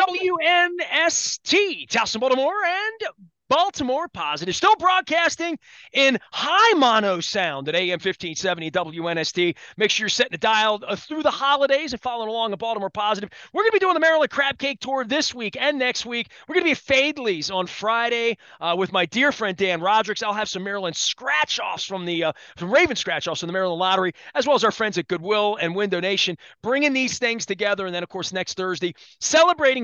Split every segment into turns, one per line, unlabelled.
WNST, Towson, Baltimore, and Baltimore Positive. Still broadcasting in high mono sound at AM 1570 WNST. Make sure you're setting the dial through the holidays and following along at Baltimore Positive. We're going to be doing the Maryland Crab Cake Tour this week and next week. We're going to be at Fadley's on Friday with my dear friend Dan Rodricks. I'll have some Maryland scratch-offs from Raven scratch-offs from the Maryland Lottery, as well as our friends at Goodwill and Window Nation, bringing these things together. And then, of course, next Thursday, celebrating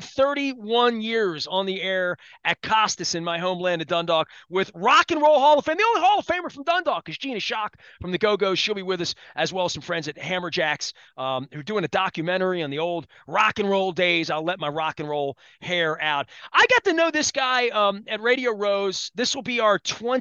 31 years on the air at Costas in my homeland of Dundalk with Rock and Roll Hall of Fame. The only Hall of Famer from Dundalk is Gina Shock from the Go-Go's. She'll be with us, as well as some friends at Hammerjacks who are doing a documentary on the old rock and roll days. I'll let my rock and roll hair out. I got to know this guy at Radio Rose. This will be our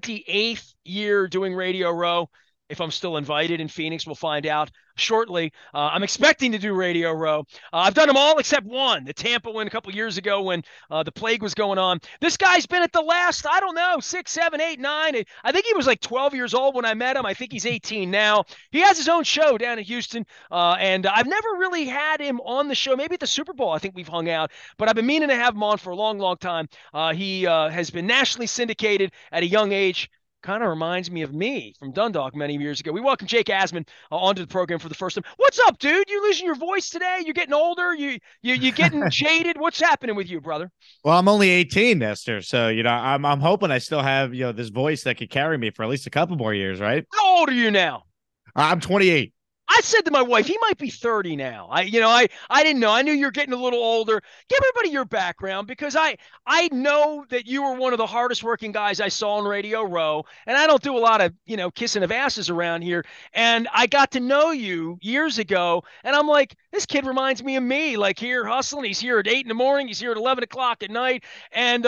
28th year doing Radio Row. If I'm still invited in Phoenix, we'll find out shortly. I'm expecting to do Radio Row. I've done them all except one, the Tampa one a couple years ago when the plague was going on. This guy's been at the last, I don't know, 6, 7, 8, 9. I think he was like 12 years old when I met him. I think he's 18 now. He has his own show down in Houston, and I've never really had him on the show. Maybe at the Super Bowl, I think we've hung out, but I've been meaning to have him on for a long, long time. He has been nationally syndicated at a young age. Kind of reminds me of me from Dundalk many years ago. We welcome Jake Asman onto the program for the first time. What's up, dude? You losing your voice today? You're getting older? You getting jaded? What's happening with you, brother?
Well, I'm only 18, Nestor. So, I'm hoping I still have, this voice that could carry me for at least a couple more years, right?
How old are you now?
I'm 28.
I said to my wife, he might be 30 now. I didn't know. I knew you're getting a little older. Give everybody your background because I know that you were one of the hardest working guys I saw on Radio Row, and I don't do a lot of, kissing of asses around here. And I got to know you years ago, and I'm like, this kid reminds me of me, like here hustling. He's here at 8 in the morning. He's here at 11 o'clock at night. And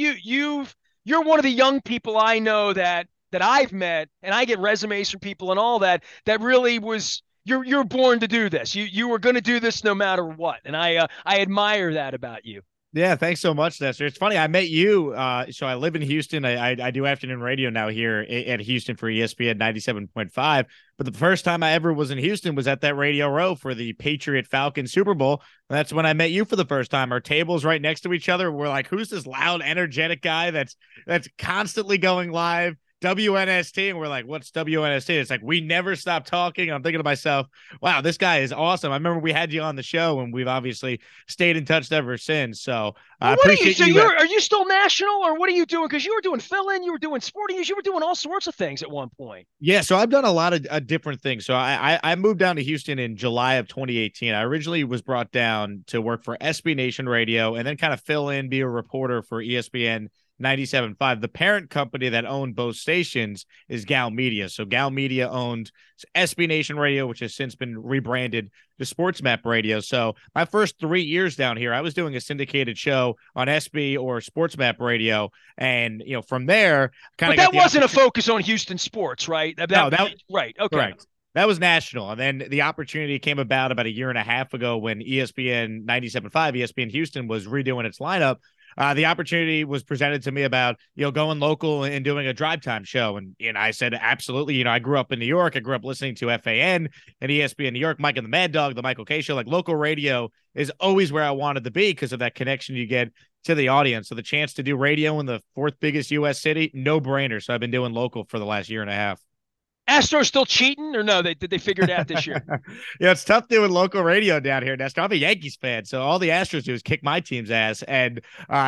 you're one of the young people I know that I've met, and I get resumes from people and all that really was you're born to do this. You were going to do this no matter what, and I admire that about you.
Yeah, thanks so much, Nestor. It's funny. I met you. So I live in Houston. I do afternoon radio now here at Houston for ESPN 97.5. But the first time I ever was in Houston was at that Radio Row for the Patriot Falcon Super Bowl. And that's when I met you for the first time. Our tables right next to each other. We're like, who's this loud, energetic guy that's constantly going live? WNST, and we're like, what's WNST? It's like, we never stop talking. I'm thinking to myself, wow, this guy is awesome. I remember we had you on the show, and we've obviously stayed in touch ever since. So I appreciate you.
Are you still national, or what are you doing? Because you were doing fill-in, you were doing sporting news, you were doing all sorts of things at one point.
Yeah, so I've done a lot of different things. So I moved down to Houston in July of 2018. I originally was brought down to work for SB Nation Radio and then kind of fill in, be a reporter for ESPN 97.5. The parent company that owned both stations is Gal Media. So Gal Media owned SB Nation Radio, which has since been rebranded to Sports Map Radio. So my first 3 years down here, I was doing a syndicated show on SB or Sports Map Radio. And, from there,
kind of. But that wasn't a focus on Houston sports, right? Right. Okay.
Correct. That was national. And then the opportunity came about a year and a half ago when ESPN 97.5, ESPN Houston was redoing its lineup. The opportunity was presented to me about, going local and doing a drive time show. And I said, absolutely. I grew up in New York. I grew up listening to FAN and ESPN New York, Mike and the Mad Dog, the Michael Kay Show. Like, local radio is always where I wanted to be because of that connection you get to the audience. So the chance to do radio in the fourth biggest U.S. city, no brainer. So I've been doing local for the last year and a half.
Astros still cheating or no? Did they figure it out this year?
Yeah, it's tough doing local radio down here, Nestor. I'm a Yankees fan, so all the Astros do is kick my team's ass, and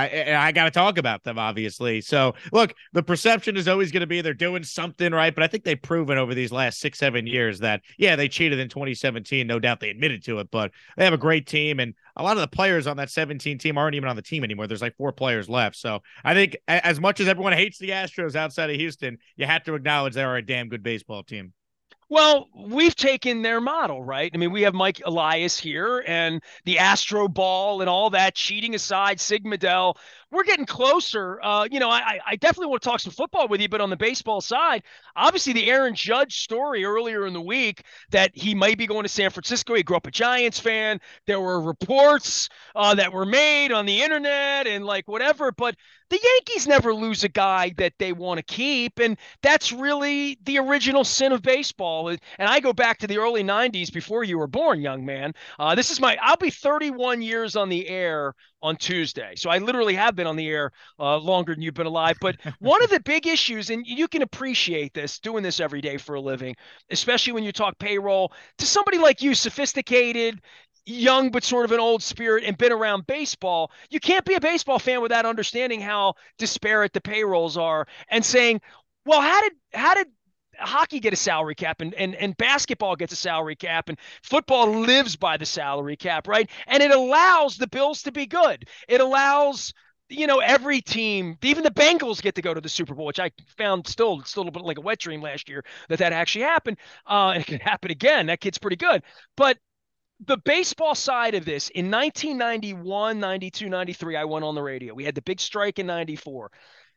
I got to talk about them, obviously. So, look, the perception is always going to be they're doing something right, but I think they've proven over these last 6, 7 years that, yeah, they cheated in 2017. No doubt they admitted to it, but they have a great team, and a lot of the players on that 17 team aren't even on the team anymore. There's like 4 players left. So I think as much as everyone hates the Astros outside of Houston, you have to acknowledge they're a damn good baseball team.
Well, we've taken their model, right? I mean, we have Mike Elias here and the Astro Ball and all that, cheating aside, Sig Mejdal. we're getting closer. I definitely want to talk some football with you, but on the baseball side, obviously the Aaron Judge story earlier in the week that he might be going to San Francisco. He grew up a Giants fan. There were reports that were made on the internet and like whatever, but the Yankees never lose a guy that they want to keep, and that's really the original sin of baseball. And I go back to the early '90s before you were born, young man. I'll be 31 years on the air on Tuesday. So I literally have been on the air longer than you've been alive. But one of the big issues, and you can appreciate this doing this every day for a living, especially when you talk payroll to somebody like you, sophisticated, young but sort of an old spirit and been around baseball, you can't be a baseball fan without understanding how disparate the payrolls are and saying, well, how did hockey get a salary cap and basketball gets a salary cap and football lives by the salary cap, right? And it allows the Bills to be good. It allows every team, even the Bengals get to go to the Super Bowl, which I found still a little bit like a wet dream last year that actually happened. And it could happen again. That kid's pretty good. But the baseball side of this, in 1991, 92, 93, I went on the radio. We had the big strike in 94.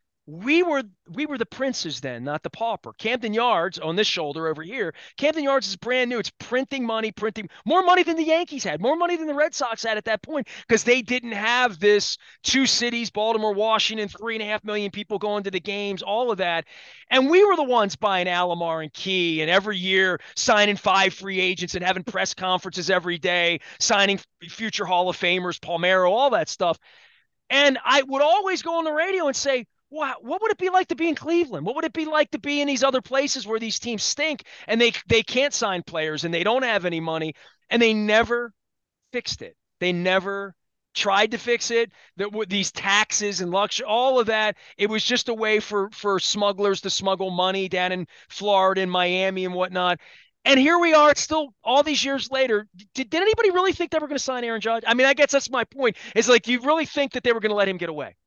We were the princes then, not the pauper. Camden Yards on this shoulder over here. Camden Yards is brand new. It's printing more money than the Yankees had, more money than the Red Sox had at that point, because they didn't have this two cities, Baltimore, Washington, 3.5 million people going to the games, all of that. And we were the ones buying Alomar and Key, and every year signing 5 free agents and having press conferences every day, signing future Hall of Famers, Palmeiro, all that stuff. And I would always go on the radio and say, wow, what would it be like to be in Cleveland? What would it be like to be in these other places where these teams stink and they can't sign players and they don't have any money? And they never fixed it. They never tried to fix it. These taxes and luxury, all of that, it was just a way for smugglers to smuggle money down in Florida and Miami and whatnot. And here we are, it's still all these years later. Did anybody really think they were going to sign Aaron Judge? I mean, I guess that's my point. It's like, do you really think that they were going to let him get away?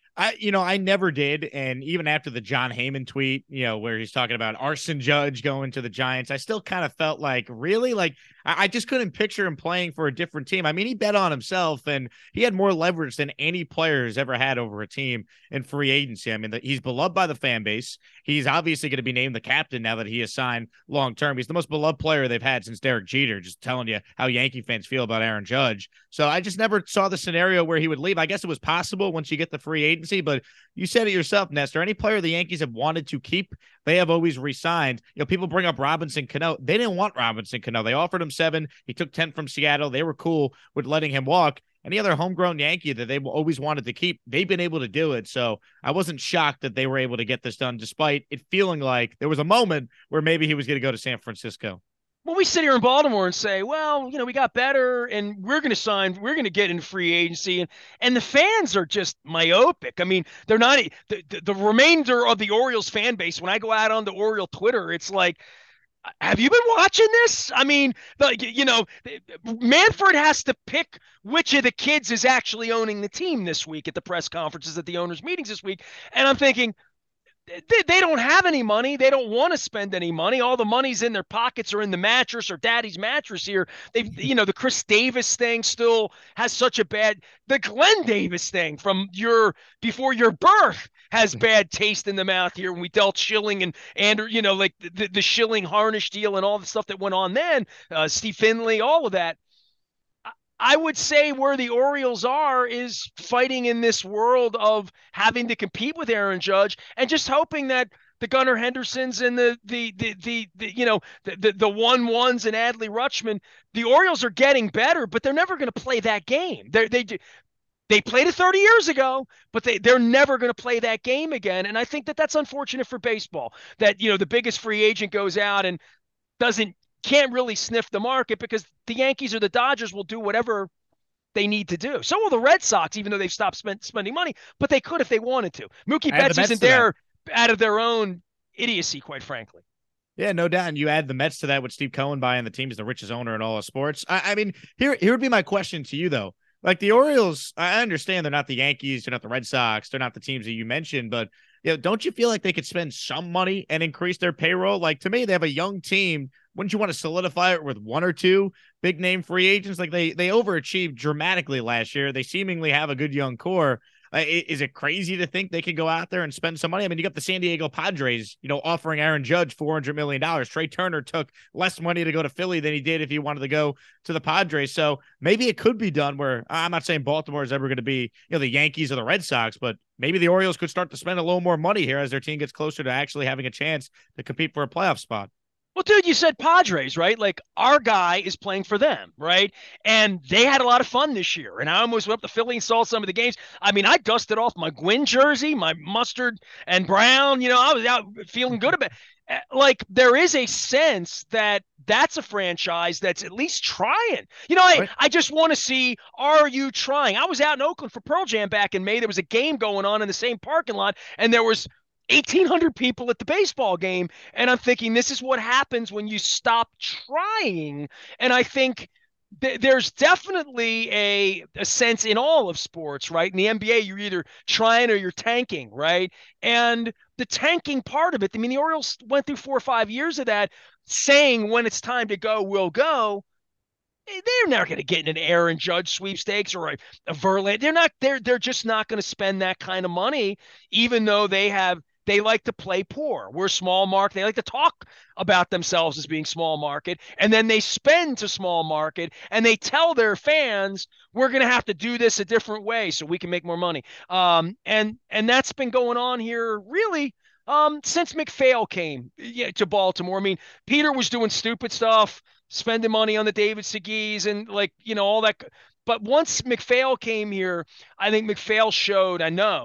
I never did. And even after the John Heyman tweet, where he's talking about Arson Judge going to the Giants, I still kind of felt like, really? Like, I just couldn't picture him playing for a different team. I mean, he bet on himself and he had more leverage than any player has ever had over a team in free agency. I mean, he's beloved by the fan base. He's obviously going to be named the captain now that he has signed long term. He's the most beloved player they've had since Derek Jeter, just telling you how Yankee fans feel about Aaron Judge. So I just never saw the scenario where he would leave. I guess it was possible once you get the free agency, but you said it yourself, Nestor. Any player the Yankees have wanted to keep, they have always re-signed. People bring up Robinson Cano. They didn't want Robinson Cano. They offered him 7. He took 10 from Seattle. They were cool with letting him walk. Any other homegrown Yankee that they always wanted to keep, they've been able to do it. So I wasn't shocked that they were able to get this done, despite it feeling like there was a moment where maybe he was going to go to San Francisco.
Well, we sit here in Baltimore and say, well, we got better and we're going to get in free agency. And the fans are just myopic. I mean, they're not the remainder of the Orioles fan base. When I go out on the Oriole Twitter, it's like, have you been watching this? I mean, Manfred has to pick which of the kids is actually owning the team this week at the press conferences, at the owners' meetings this week. And I'm thinking, they don't have any money. They don't want to spend any money. All the money's in their pockets or in the mattress or daddy's mattress here. The Chris Davis thing still has such a the Glenn Davis thing from before your birth has bad taste in the mouth here when we dealt Schilling and like the Schilling Harnish deal and all the stuff that went on then, Steve Finley, all of that. I would say where the Orioles are is fighting in this world of having to compete with Aaron Judge and just hoping that the Gunnar Hendersons and the 1-1s and Adley Rutschman, the Orioles are getting better, but they're never going to play that game. They played it 30 years ago, but they're never going to play that game again. And I think that's unfortunate for baseball, that, the biggest free agent goes out and can't really sniff the market, because the Yankees or the Dodgers will do whatever they need to do. So will the Red Sox, even though they've stopped spending money, but they could if they wanted to. Mookie Betts isn't there out of their own idiocy, quite frankly.
Yeah, no doubt. And you add the Mets to that with Steve Cohen buying the team. He's the richest owner in all of sports. I mean, here would be my question to you, though. Like, the Orioles, I understand they're not the Yankees, they're not the Red Sox, they're not the teams that you mentioned, but don't you feel like they could spend some money and increase their payroll? Like, to me, they have a young team. Wouldn't you want to solidify it with 1 or 2 big name free agents? Like, they overachieved dramatically last year. They seemingly have a good young core. Is it crazy to think they could go out there and spend some money? I mean, you got the San Diego Padres, offering Aaron Judge $400 million. Trey Turner took less money to go to Philly than he did if he wanted to go to the Padres. So maybe it could be done where I'm not saying Baltimore is ever going to be, the Yankees or the Red Sox, but maybe the Orioles could start to spend a little more money here as their team gets closer to actually having a chance to compete for a playoff spot.
Well, dude, you said Padres, right? Like our guy is playing for them, right? And they had a lot of fun this year. And I almost went up to Philly and saw some of the games. I mean, I dusted off my Gwynn jersey, my mustard and brown. I was out feeling good about it. Like there is a sense that that's a franchise that's at least trying. I just want to see, are you trying? I was out in Oakland for Pearl Jam back in May. There was a game going on in the same parking lot, and there was 1,800 people at the baseball game. And I'm thinking, this is what happens when you stop trying. And I think there's definitely a sense in all of sports, right? In the NBA, you're either trying or you're tanking, right? And the tanking part of it, I mean, the Orioles went through 4 or 5 years of that, saying when it's time to go, we'll go. They're not going to get in an Aaron Judge sweepstakes or a Verlander. They're just not going to spend that kind of money, even though they like to play poor. We're small market. They like to talk about themselves as being small market. And then they spend to small market and they tell their fans, we're going to have to do this a different way so we can make more money. And that's been going on here really since MacPhail came to Baltimore. I mean, Peter was doing stupid stuff, spending money on the David Seguis and all that. But once MacPhail came here, I think MacPhail showed,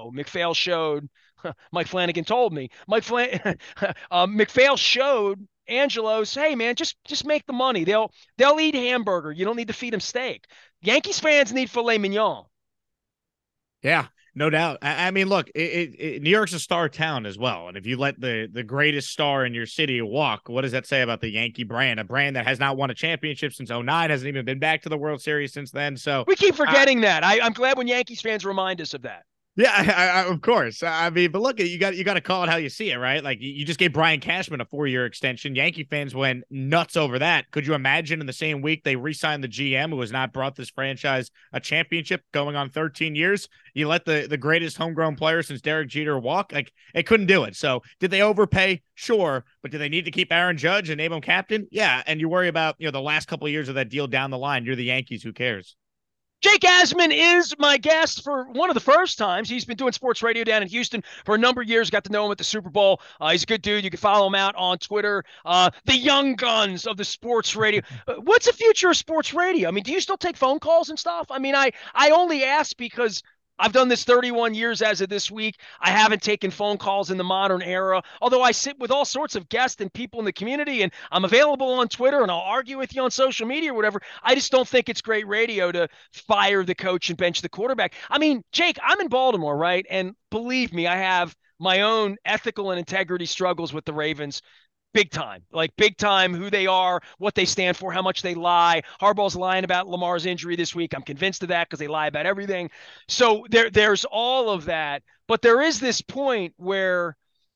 Mike Flanagan told me. MacPhail showed Angelos, hey man, just make the money. They'll eat hamburger. You don't need to feed them steak. Yankees fans need filet mignon.
Yeah, no doubt. I mean, look, New York's a star town as well. And if you let the greatest star in your city walk, what does that say about the Yankee brand? A brand that has not won a championship since 2009, hasn't even been back to the World Series since then. So
we keep forgetting that. I'm glad when Yankees fans remind us of that.
Yeah, of course. I mean, but look, you got to call it how you see it, right? Like you just gave Brian Cashman a 4-year extension. Yankee fans went nuts over that. Could you imagine in the same week they re-signed the GM who has not brought this franchise a championship going on 13 years? You let the greatest homegrown player since Derek Jeter walk? Like, it couldn't do it. So did they overpay? Sure. But do they need to keep Aaron Judge and name him captain? Yeah. And you worry about, the last couple of years of that deal down the line. You're the Yankees. Who cares?
Jake Asman is my guest for one of the first times. He's been doing sports radio down in Houston for a number of years. Got to know him at the Super Bowl. He's a good dude. You can follow him out on Twitter. The young guns of the sports radio. What's the future of sports radio? I mean, do you still take phone calls and stuff? I mean, I only ask because I've done this 31 years as of this week. I haven't taken phone calls in the modern era, although I sit with all sorts of guests and people in the community, and I'm available on Twitter, and I'll argue with you on social media or whatever. I just don't think it's great radio to fire the coach and bench the quarterback. I mean, Jake, I'm in Baltimore, right? And believe me, I have my own ethical and integrity struggles with the Ravens. Big time, who they are, what they stand for, how much they lie. Harbaugh's lying about Lamar's injury this week. I'm convinced of that because they lie about everything. So there's all of that. But there is this point where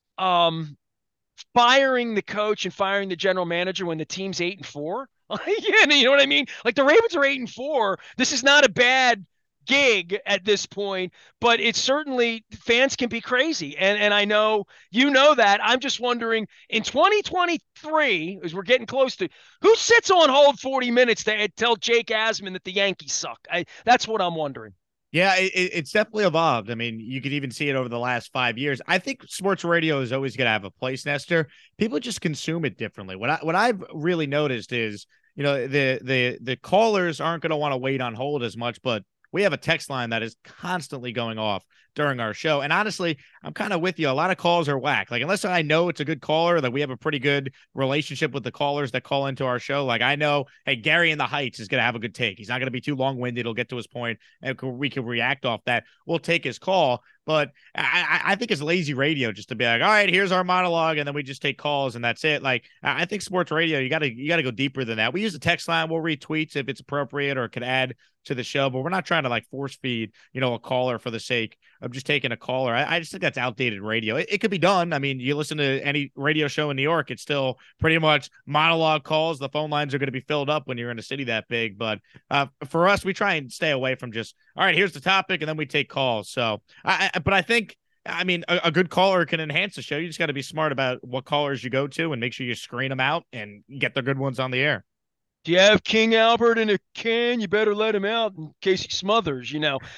firing the coach and firing the general manager when the team's 8-4. Yeah, you know what I mean? Like the Ravens are 8-4. This is not a bad gig at this point, but it's certainly, fans can be crazy. And I know that. I'm just wondering in 2023, as we're getting close to, who sits on hold 40 minutes to tell Jake Asman that the Yankees suck? That's what I'm wondering.
Yeah, it's definitely evolved. I mean, you could even see it over the last 5 years. I think sports radio is always going to have a place, Nestor. People just consume it differently. What I've really noticed is, the callers aren't going to want to wait on hold as much, but we have a text line that is constantly going off during our show. And honestly, I'm kind of with you. A lot of calls are whack. Like, unless I know it's a good caller, that we have a pretty good relationship with the callers that call into our show. Like, I know, hey, Gary in the Heights is going to have a good take. He's not going to be too long-winded. He'll get to his point, and we can react off that. We'll take his call. But I think it's lazy radio just to be like, all right, here's our monologue, and then we just take calls and that's it. Like, I think sports radio, you gotta go deeper than that. We use the text line. We'll read tweets if it's appropriate or could add to the show, but we're not trying to like force feed, a caller for the sake of just taking a caller. I just think that's outdated radio. It could be done. I mean, you listen to any radio show in New York, it's still pretty much monologue calls. The phone lines are going to be filled up when you're in a city that big. But for us, we try and stay away from just, all right, here's the topic, and then we take calls. So, but I think, I mean, a good caller can enhance the show. You just got to be smart about what callers you go to and make sure you screen them out and get the good ones on the air.
Do you have King Albert in a can? You better let him out in case he smothers.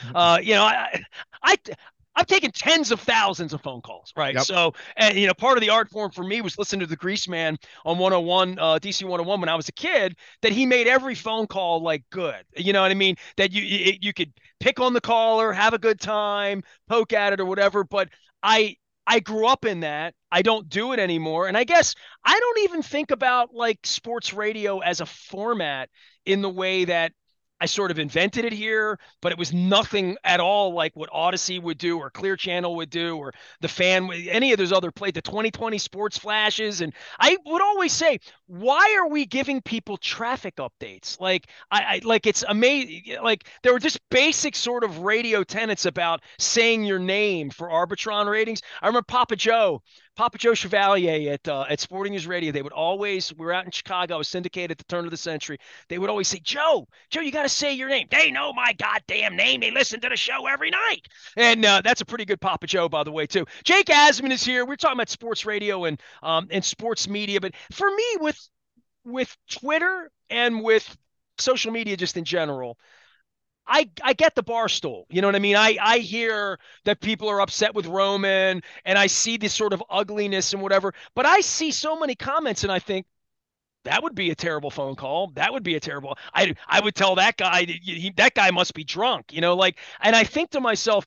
I I've taken tens of thousands of phone calls, right?
Yep.
So, and part of the art form for me was listening to the Grease Man on 101, DC 101 when I was a kid. That he made every phone call like good. You know what I mean? That you could pick on the caller, have a good time, poke at it or whatever. But I grew up in that. I don't do it anymore. And I guess I don't even think about like sports radio as a format in the way that I sort of invented it here, but it was nothing at all like what Odyssey would do or Clear Channel would do or the Fan, any of those other the 2020 sports flashes. And I would always say, why are we giving people traffic updates? Like I like it's amazing. Like there were just basic sort of radio tenets about saying your name for Arbitron ratings. I remember Papa Joe Chevalier at Sporting News Radio. They would always, we were out in Chicago, was syndicated at the turn of the century. They would always say, Joe, you got to say your name. They know my goddamn name. They listen to the show every night. And that's a pretty good Papa Joe, by the way, too. Jake Asman is here. We're talking about sports radio and sports media. But for me, with Twitter and with social media just in general, I get the bar stool. You know what I mean? I hear that people are upset with Roman and I see this sort of ugliness and whatever, but I see so many comments and I think that would be a terrible phone call. That would be a terrible. I would tell that guy that guy must be drunk, like, and I think to myself,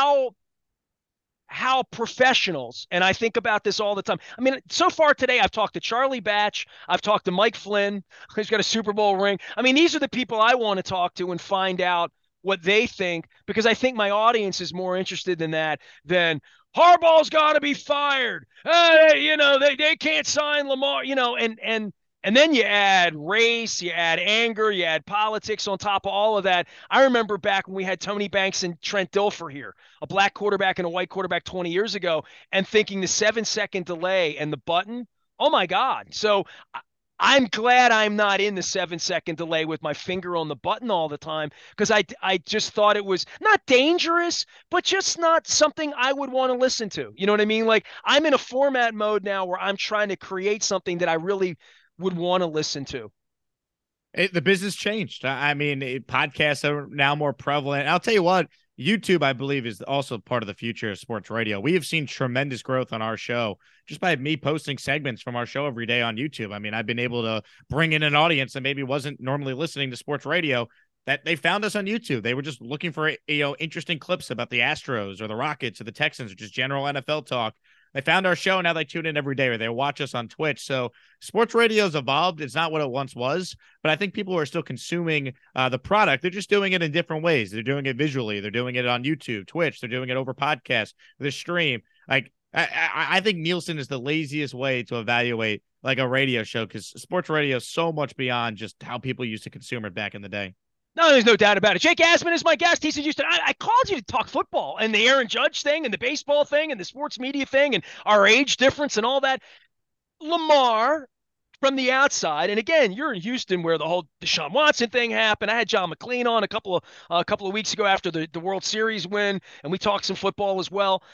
how professionals, and I think about this all the time. I mean, so far today, I've talked to Charlie Batch. I've talked to Mike Flynn, who's got a Super Bowl ring. I mean, these are the people I want to talk to and find out what they think, because I think my audience is more interested in that than Harbaugh's got to be fired. They can't sign Lamar, and then you add race, you add anger, you add politics on top of all of that. I remember back when we had Tony Banks and Trent Dilfer here, a black quarterback and a white quarterback 20 years ago, and thinking the 7-second delay and the button, oh my God. So I'm glad I'm not in the 7-second delay with my finger on the button all the time, because I just thought it was not dangerous, but just not something I would want to listen to. You know what I mean? Like I'm in a format mode now where I'm trying to create something that I really would want to listen to.
The business changed. I mean, podcasts are now more prevalent. I'll tell you what, YouTube, I believe, is also part of the future of sports radio. We have seen tremendous growth on our show just by me posting segments from our show every day on YouTube. I mean, I've been able to bring in an audience that maybe wasn't normally listening to sports radio, that they found us on YouTube. They were just looking for, interesting clips about the Astros or the Rockets or the Texans or just general NFL talk. They found our show. Now they tune in every day, or they watch us on Twitch. So sports radio's evolved. It's not what it once was, but I think people are still consuming the product. They're just doing it in different ways. They're doing it visually. They're doing it on YouTube, Twitch. They're doing it over podcasts, the stream. Like I think Nielsen is the laziest way to evaluate like a radio show, because sports radio is so much beyond just how people used to consume it back in the day.
No, there's no doubt about it. Jake Asman is my guest. He's in Houston. I called you to talk football and the Aaron Judge thing and the baseball thing and the sports media thing and our age difference and all that. Lamar, from the outside, and again, you're in Houston where the whole Deshaun Watson thing happened. I had John McLean on a couple of weeks ago after the World Series win, and we talked some football as well.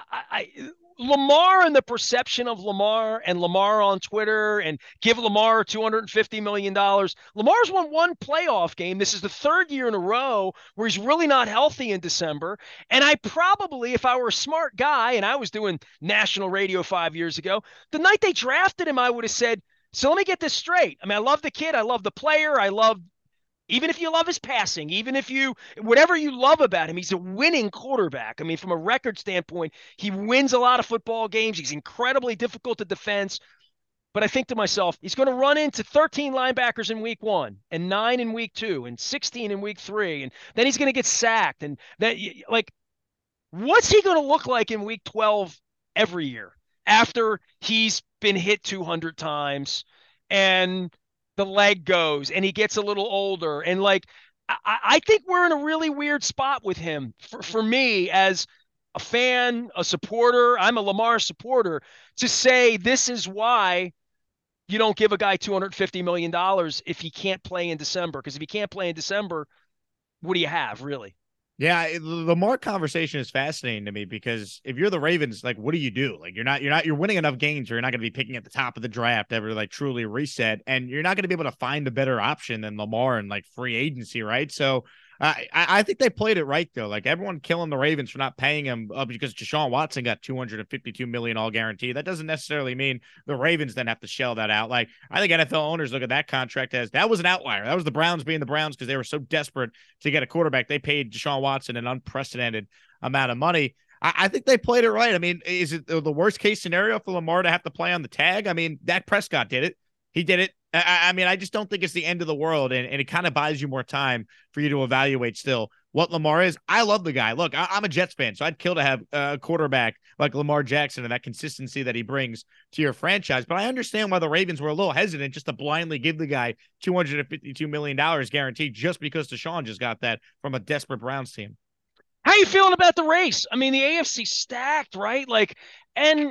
Lamar and the perception of Lamar and Lamar on Twitter and give Lamar $250 million. Lamar's won one playoff game. This is the third year in a row where he's really not healthy in December. And I probably, if I were a smart guy and I was doing national radio 5 years ago, the night they drafted him, I would have said, so let me get this straight. I mean, I love the kid. I love the player. Even if you love his passing, even if whatever you love about him, he's a winning quarterback. I mean, from a record standpoint, he wins a lot of football games. He's incredibly difficult to defend. But I think to myself, he's going to run into 13 linebackers in week 1 and 9 in week 2 and 16 in week 3. And then he's going to get sacked. And that, like, what's he going to look like in week 12 every year after he's been hit 200 times and the leg goes and he gets a little older? And like, I think we're in a really weird spot with him. For me, as a fan, a supporter, I'm a Lamar supporter, to say this is why you don't give a guy $250 million if he can't play in December. Because if he can't play in December, what do you have, really?
Yeah, the Mark conversation is fascinating to me because if you're the Ravens, like, what do you do? Like, you're winning enough games, or you're not going to be picking at the top of the draft ever, like, truly reset, and you're not going to be able to find a better option than Lamar in like free agency, right? So, I think they played it right though. Like, everyone killing the Ravens for not paying him because Deshaun Watson got $252 million all guaranteed. That doesn't necessarily mean the Ravens then have to shell that out. Like, I think NFL owners look at that contract as that was an outlier. That was the Browns being the Browns because they were so desperate to get a quarterback. They paid Deshaun Watson an unprecedented amount of money. I think they played it right. I mean, is it the worst case scenario for Lamar to have to play on the tag? I mean, Dak Prescott did it. He did it. I mean, I just don't think it's the end of the world, and it kind of buys you more time for you to evaluate still what Lamar is. I love the guy. Look, I'm a Jets fan, so I'd kill to have a quarterback like Lamar Jackson and that consistency that he brings to your franchise. But I understand why the Ravens were a little hesitant just to blindly give the guy $252 million guaranteed just because Deshaun just got that from a desperate Browns team.
How you feeling about the race? I mean, the AFC stacked, right? Like, and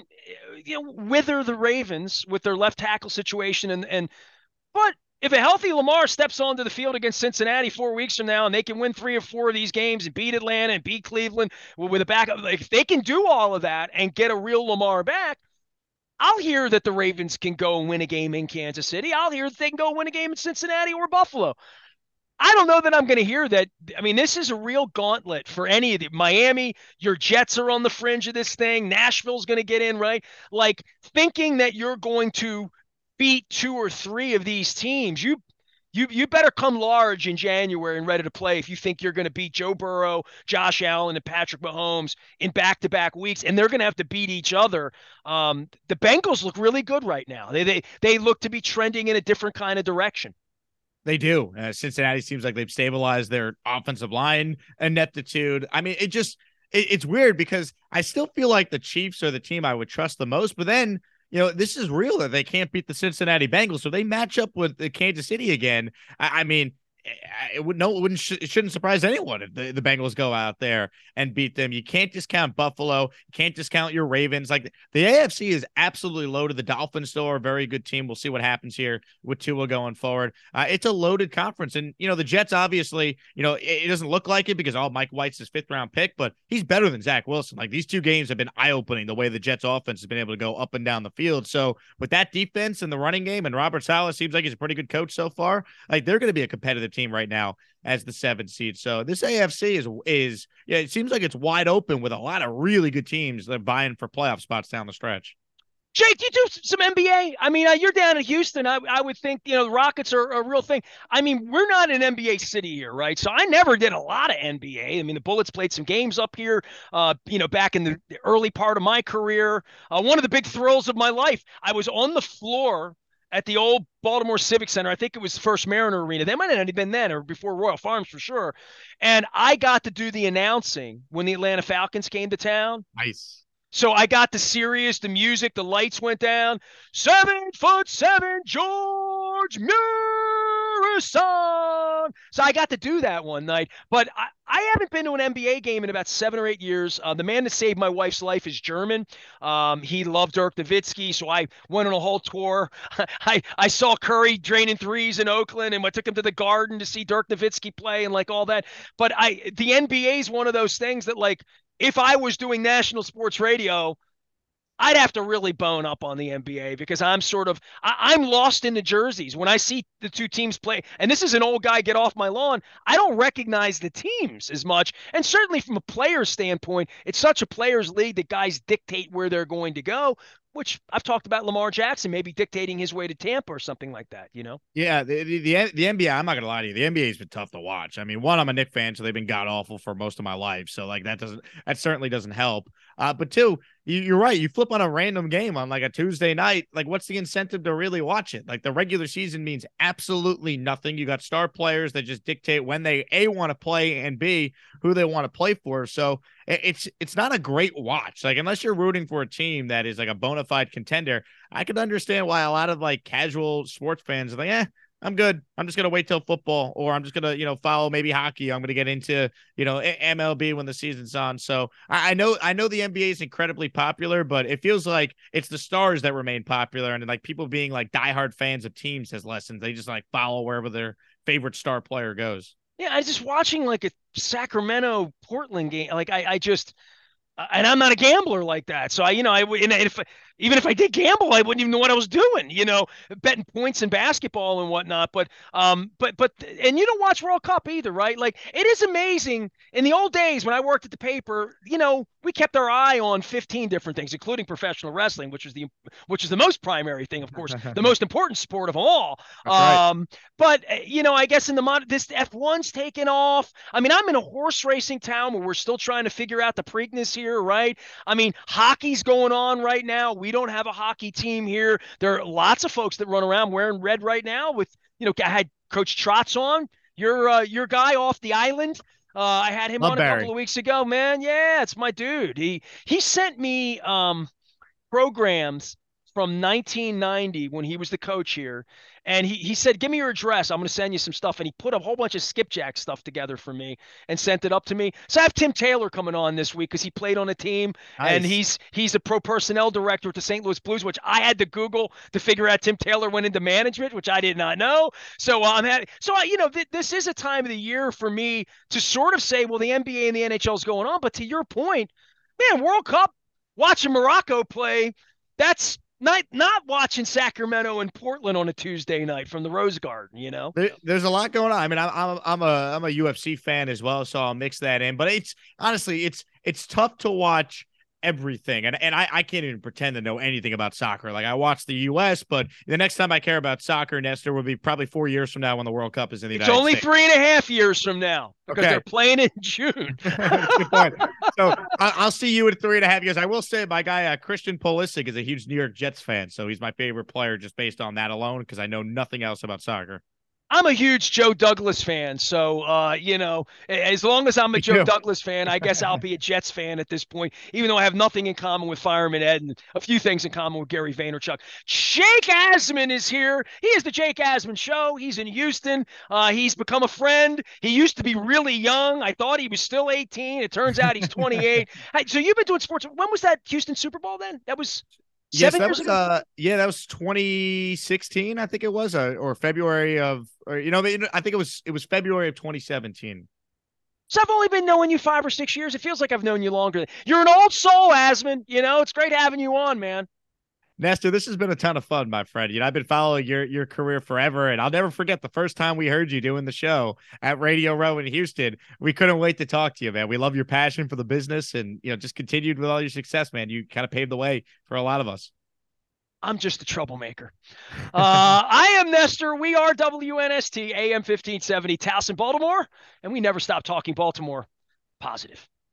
wither the Ravens with their left tackle situation, and but if a healthy Lamar steps onto the field against Cincinnati 4 weeks from now, and they can win 3 or 4 of these games and beat Atlanta and beat Cleveland with a backup, like, if they can do all of that and get a real Lamar back, I'll hear that the Ravens can go and win a game in Kansas City. I'll hear that they can go win a game in Cincinnati or Buffalo. I don't know that I'm going to hear that. I mean, this is a real gauntlet for any of the Miami. Your Jets are on the fringe of this thing. Nashville's going to get in, right? Like, thinking that you're going to beat 2 or 3 of these teams, you better come large in January and ready to play if you think you're going to beat Joe Burrow, Josh Allen, and Patrick Mahomes in back-to-back weeks, and they're going to have to beat each other. The Bengals look really good right now. They look to be trending in a different kind of direction.
They do. Cincinnati seems like they've stabilized their offensive line ineptitude. I mean, it's weird because I still feel like the Chiefs are the team I would trust the most, but then, this is real that they can't beat the Cincinnati Bengals. So they match up with the Kansas City again. I mean, it shouldn't surprise anyone if the Bengals go out there and beat them. You can't discount Buffalo. You can't discount your Ravens. Like, the AFC is absolutely loaded. The Dolphins still are a very good team. We'll see what happens here with Tua going forward. It's a loaded conference, and the Jets obviously, it doesn't look like it because Mike White's his 5th-round pick, but he's better than Zach Wilson. Like, these 2 games have been eye-opening the way the Jets offense has been able to go up and down the field. So with that defense and the running game, and Robert Saleh seems like he's a pretty good coach so far, like, they're going to be a competitive team right now as the 7th seed. So this AFC is it seems like it's wide open with a lot of really good teams that are vying for playoff spots down the stretch.
Jake, you do some NBA? I mean, you're down in Houston. I would think, the Rockets are a real thing. I mean, we're not an NBA city here, right? So I never did a lot of NBA. I mean, the Bullets played some games up here, back in the early part of my career. One of the big thrills of my life, I was on the floor at the old Baltimore Civic Center. I think it was First Mariner Arena. They might not have been then or before Royal Farms for sure. And I got to do the announcing when the Atlanta Falcons came to town.
Nice.
So I got the Sirius, the music, the lights went down. 7'7" George Murison. So I got to do that one night. But I haven't been to an NBA game in about 7 or 8 years. The man that saved my wife's life is German. He loved Dirk Nowitzki, so I went on a whole tour. I saw Curry draining threes in Oakland, and I took him to the Garden to see Dirk Nowitzki play and like all that. But the NBA is one of those things that, like, if I was doing national sports radio, I'd have to really bone up on the NBA because I'm lost in the jerseys. When I see the 2 teams play, and this is an old guy get off my lawn, I don't recognize the teams as much. And certainly from a player's standpoint, it's such a player's league that guys dictate where they're going to go, which I've talked about Lamar Jackson maybe dictating his way to Tampa or something like that,
Yeah, the NBA, I'm not gonna lie to you, the NBA has been tough to watch. I mean, one, I'm a Knicks fan, so they've been god awful for most of my life. So like that certainly doesn't help. But 2, you're right. You flip on a random game on like a Tuesday night. Like, what's the incentive to really watch it? Like, the regular season means absolutely nothing. You got star players that just dictate when they want to play and B, who they want to play for. So it's not a great watch. Like, unless you're rooting for a team that is like a bona fide contender, I could understand why a lot of like casual sports fans are like, I'm good. I'm just gonna wait till football, or I'm just gonna, follow maybe hockey. I'm gonna get into, MLB when the season's on. So I know the NBA is incredibly popular, but it feels like it's the stars that remain popular, and like people being like diehard fans of teams has lessened. They just like follow wherever their favorite star player goes.
Yeah, I just watching like a Sacramento Portland game. Like I just and I'm not a gambler like that. So and if even if I did gamble, I wouldn't even know what I was doing. Betting points in basketball and whatnot. And you don't watch World Cup either, right? Like it is amazing. In the old days when I worked at the paper, we kept our eye on 15 different things, including professional wrestling, which is the most primary thing, of course, the most important sport of all.
That's right.
But I guess in this F1's taken off. I mean, I'm in a horse racing town where we're still trying to figure out the Preakness here, right? I mean, hockey's going on right now. We don't have a hockey team here. There are lots of folks that run around wearing red right now. I had Coach Trotz on, your guy off the island. I had him
Love
on a
Barry.
couple of weeks ago, man. Yeah, it's my dude. He sent me programs from 1990 when he was the coach here. And he said, give me your address. I'm going to send you some stuff. And he put a whole bunch of skipjack stuff together for me and sent it up to me. So I have Tim Taylor coming on this week because he played on a team. And
Nice.
he's a pro personnel director at the St. Louis Blues, which I had to Google to figure out Tim Taylor went into management, which I did not know. So this is a time of the year for me to sort of say, well, the NBA and the NHL is going on. But to your point, man, World Cup, watching Morocco play, that's not watching Sacramento and Portland on a Tuesday night from the Rose Garden.
There's a lot going on. I mean, I'm a UFC fan as well, so I'll mix that in. But it's honestly, it's tough to watch everything, and I can't even pretend to know anything about soccer. Like I watch the U.S., but the next time I care about soccer, Nestor, will be probably 4 years from now when the World Cup is in the
It's
United
only
States.
3.5 years from now because they're playing in June.
That's a good point. So I'll see you in 3.5 years. I will say my guy Christian Pulisic is a huge New York Jets fan, so he's my favorite player just based on that alone because I know nothing else about soccer.
I'm a huge Joe Douglas fan, so as long as I'm a
Me
Joe
too.
Douglas fan, I guess I'll be a Jets fan at this point. Even though I have nothing in common with Fireman Ed and a few things in common with Gary Vaynerchuk. Jake Asman is here. He is the Jake Asman Show. He's in Houston. He's become a friend. He used to be really young. I thought he was still 18. It turns out he's 28. Hey, so you've been doing sports. When was that Houston Super Bowl? Then that was
Yes,
7 years ago.
that was 2016, I think it was, or February of, or I think it was February of 2017.
So I've only been knowing you 5 or 6 years. It feels like I've known you longer. You're an old soul, Asman. It's great having you on, man.
Nestor, this has been a ton of fun, my friend. I've been following your career forever, and I'll never forget the first time we heard you doing the show at Radio Row in Houston. We couldn't wait to talk to you, man. We love your passion for the business, and just continued with all your success, man. You kind of paved the way for a lot of us.
I'm just a troublemaker. I am Nestor. We are WNST AM 1570 Towson, Baltimore, and we never stop talking Baltimore positive.